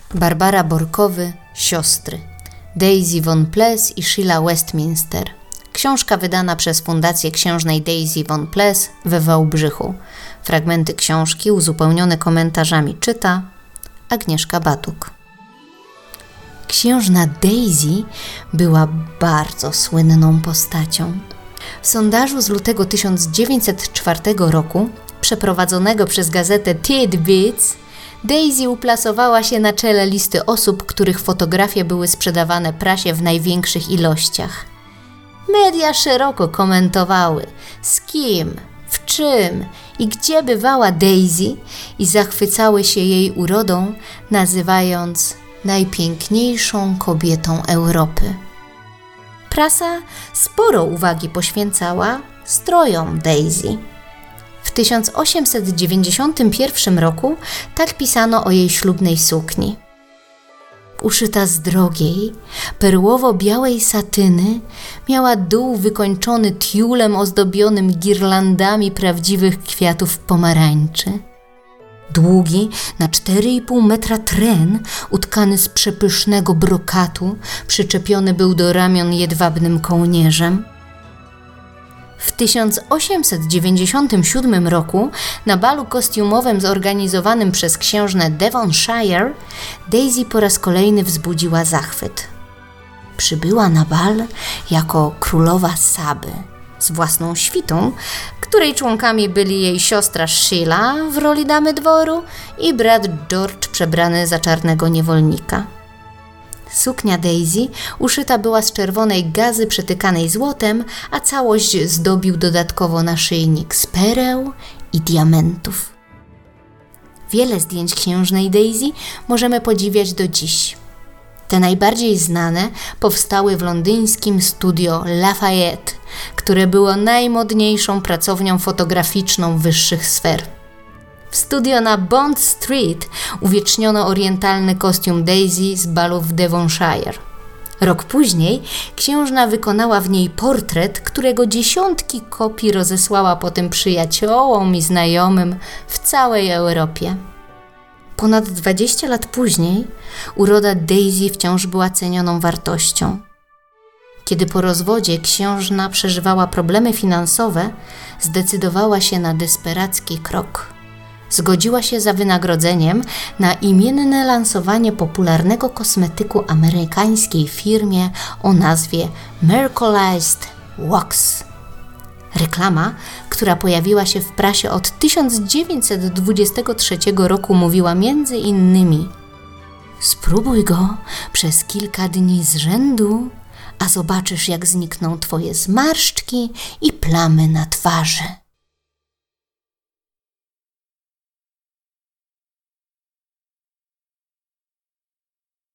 Barbara Borkowy, siostry. Daisy Von Pless i Sheila Westminster. Książka wydana przez Fundację Księżnej Daisy Von Pless we Wałbrzychu. Fragmenty książki uzupełnione komentarzami czyta Agnieszka Batuk. Księżna Daisy była bardzo słynną postacią. W sondażu z lutego 1904 roku, przeprowadzonego przez gazetę Tidbits, Daisy uplasowała się na czele listy osób, których fotografie były sprzedawane prasie w największych ilościach. Media szeroko komentowały, z kim, w czym i gdzie bywała Daisy i zachwycały się jej urodą, nazywając najpiękniejszą kobietą Europy. Prasa sporo uwagi poświęcała strojom Daisy. W 1891 roku tak pisano o jej ślubnej sukni. Uszyta z drogiej, perłowo-białej satyny, miała dół wykończony tiulem ozdobionym girlandami prawdziwych kwiatów pomarańczy. Długi, na 4,5 metra tren, utkany z przepysznego brokatu, przyczepiony był do ramion jedwabnym kołnierzem. W 1897 roku na balu kostiumowym zorganizowanym przez księżnę Devonshire Daisy po raz kolejny wzbudziła zachwyt. Przybyła na bal jako królowa Saby z własną świtą, której członkami byli jej siostra Sheila w roli damy dworu i brat George przebrany za czarnego niewolnika. Suknia Daisy uszyta była z czerwonej gazy przetykanej złotem, a całość zdobił dodatkowo naszyjnik z pereł i diamentów. Wiele zdjęć księżnej Daisy możemy podziwiać do dziś. Te najbardziej znane powstały w londyńskim studio Lafayette, które było najmodniejszą pracownią fotograficzną wyższych sfer. W studio na Bond Street uwieczniono orientalny kostium Daisy z balu w Devonshire. Rok później księżna wykonała w niej portret, którego dziesiątki kopii rozesłała potem przyjaciołom i znajomym w całej Europie. Ponad 20 lat później uroda Daisy wciąż była cenioną wartością. Kiedy po rozwodzie księżna przeżywała problemy finansowe, zdecydowała się na desperacki krok. Zgodziła się za wynagrodzeniem na imienne lansowanie popularnego kosmetyku amerykańskiej firmie o nazwie Mercilessed Wax. Reklama, która pojawiła się w prasie od 1923 roku, mówiła między innymi: spróbuj go przez kilka dni z rzędu, a zobaczysz, jak znikną twoje zmarszczki i plamy na twarzy.